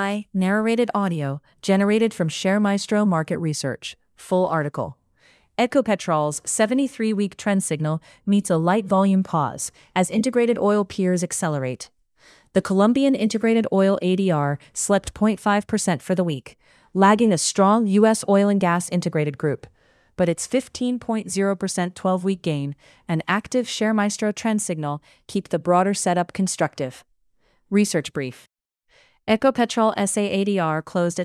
July, narrated audio, generated from ShareMaestro Market Research. Full article. Ecopetrol's 73-week trend signal meets a light volume pause as integrated oil peers accelerate. The Colombian integrated oil ADR slipped 0.5% for the week, lagging a strong U.S. oil and gas integrated group. But its 15.0% 12-week gain and active ShareMaestro trend signal keep the broader setup constructive. Research brief. Ecopetrol SA ADR closed at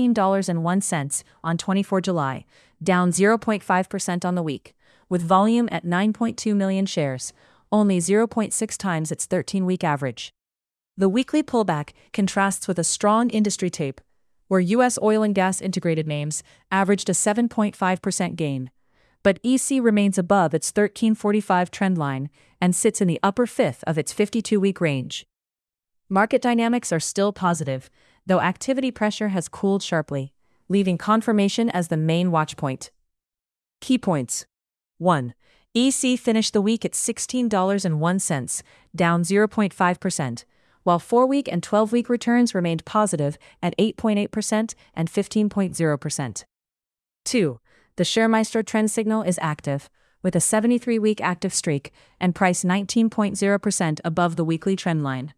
$16.01 on 24 July, down 0.5% on the week, with volume at 9.2 million shares, only 0.6 times its 13-week average. The weekly pullback contrasts with a strong industry tape, where U.S. oil and gas integrated names averaged a 7.5% gain. But EC remains above its 1345 trend line and sits in the upper fifth of its 52-week range. Market dynamics are still positive, though activity pressure has cooled sharply, leaving confirmation as the main watchpoint. Key points. 1. EC finished the week at $16.01, down 0.5%, while 4-week and 12-week returns remained positive at 8.8% and 15.0%. 2. The ShareMaestro trend signal is active, with a 73-week active streak and price 19.0% above the weekly trend line.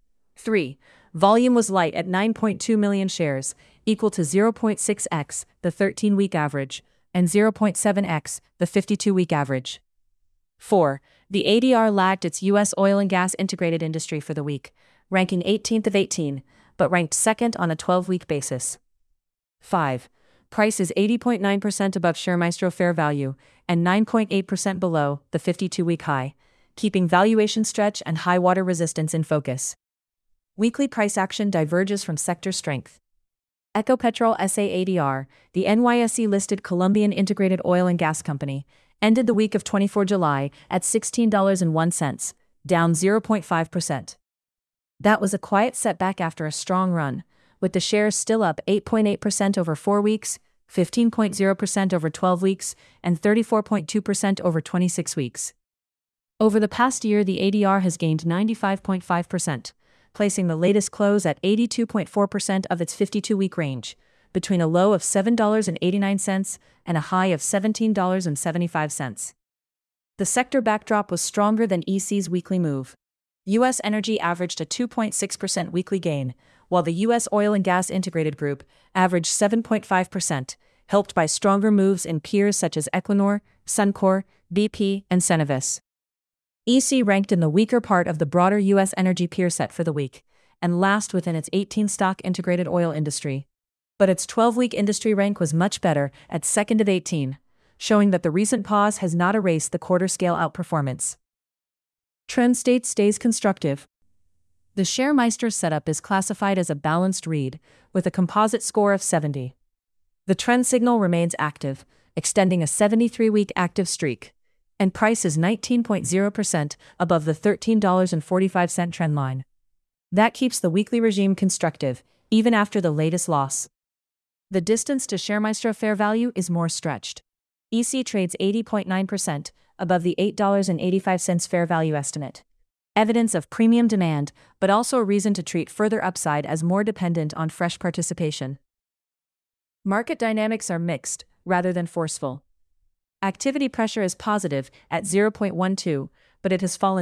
3. Volume was light at 9.2 million shares, equal to 0.6x the 13-week average and 0.7x the 52-week average. 4. The ADR lagged its U.S. oil and gas integrated industry for the week, ranking 18th of 18, but ranked second on a 12-week basis. 5. Price is 80.9% above ShareMaestro fair value and 9.8% below the 52-week high, keeping valuation stretch and high water resistance in focus. Weekly price action diverges from sector strength. Ecopetrol SA ADR, the NYSE-listed Colombian integrated oil and gas company, ended the week of 24 July at $16.01, down 0.5%. That was a quiet setback after a strong run, with the shares still up 8.8% over 4 weeks, 15.0% over 12 weeks, and 34.2% over 26 weeks. Over the past year, the ADR has gained 95.5%. Placing the latest close at 82.4% of its 52-week range, between a low of $7.89 and a high of $17.75. The sector backdrop was stronger than EC's weekly move. U.S. energy averaged a 2.6% weekly gain, while the U.S. oil and gas integrated group averaged 7.5%, helped by stronger moves in peers such as Equinor, Suncor, BP, and Cenovus. EC ranked in the weaker part of the broader U.S. energy peer set for the week, and last within its 18-stock integrated oil industry. But its 12-week industry rank was much better at second of 18, showing that the recent pause has not erased the quarter-scale outperformance. Trend state stays constructive. The ShareMaestro setup is classified as a balanced read, with a composite score of 70. The trend signal remains active, extending a 73-week active streak, and price is 19.0% above the $13.45 trend line. That keeps the weekly regime constructive, even after the latest loss. The distance to ShareMaestro fair value is more stretched. EC trades 80.9% above the $8.85 fair value estimate. Evidence of premium demand, but also a reason to treat further upside as more dependent on fresh participation. Market dynamics are mixed, rather than forceful. Activity pressure is positive at 0.12, but it has fallen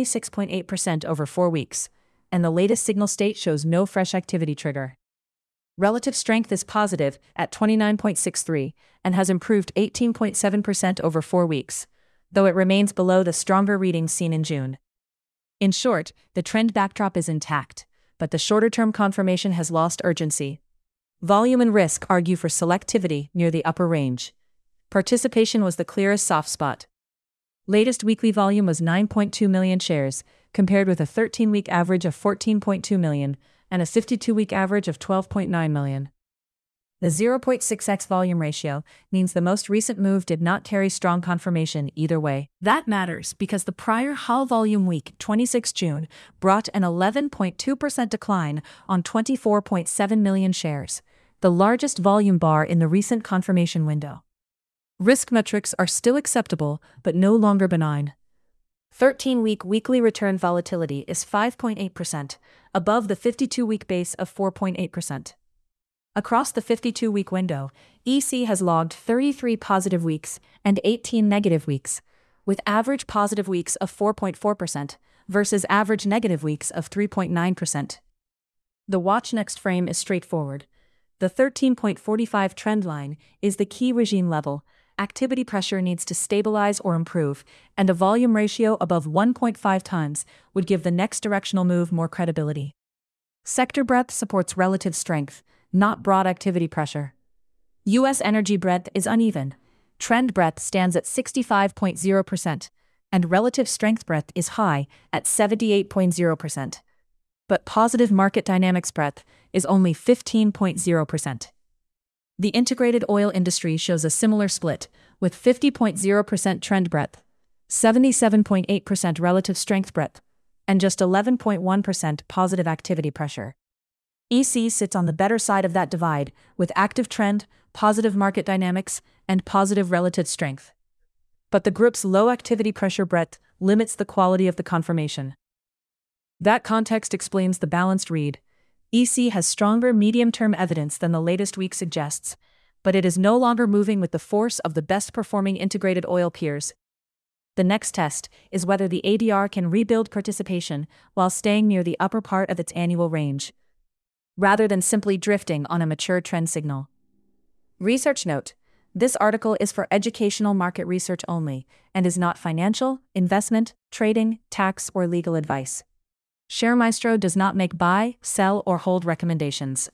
76.8% over 4 weeks, and the latest signal state shows no fresh activity trigger. Relative strength is positive at 29.63 and has improved 18.7% over 4 weeks, though it remains below the stronger readings seen in June. In short, the trend backdrop is intact, but the shorter-term confirmation has lost urgency. Volume and risk argue for selectivity near the upper range. Participation was the clearest soft spot. Latest weekly volume was 9.2 million shares, compared with a 13-week average of 14.2 million and a 52-week average of 12.9 million. The 0.6x volume ratio means the most recent move did not carry strong confirmation either way. That matters because the prior Hull volume week, 26 June, brought an 11.2% decline on 24.7 million shares, the largest volume bar in the recent confirmation window. Risk metrics are still acceptable, but no longer benign. 13-week weekly return volatility is 5.8%, above the 52-week base of 4.8%. Across the 52-week window, EC has logged 33 positive weeks and 18 negative weeks, with average positive weeks of 4.4% versus average negative weeks of 3.9%. The watch next frame is straightforward. The 13.45 trend line is the key regime level. Activity pressure needs to stabilize or improve, and a volume ratio above 1.5 times would give the next directional move more credibility. Sector breadth supports relative strength, not broad activity pressure. U.S. energy breadth is uneven. Trend breadth stands at 65.0%, and relative strength breadth is high at 78.0%. But positive market dynamics breadth is only 15.0%. The integrated oil industry shows a similar split, with 50.0% trend breadth, 77.8% relative strength breadth, and just 11.1% positive activity pressure. EC sits on the better side of that divide, with active trend, positive market dynamics, and positive relative strength. But the group's low activity pressure breadth limits the quality of the confirmation. That context explains the balanced read. EC has stronger medium-term evidence than the latest week suggests, but it is no longer moving with the force of the best-performing integrated oil peers. The next test is whether the ADR can rebuild participation while staying near the upper part of its annual range, rather than simply drifting on a mature trend signal. Research note: this article is for educational market research only and is not financial, investment, trading, tax, or legal advice. ShareMaestro does not make buy, sell, or hold recommendations.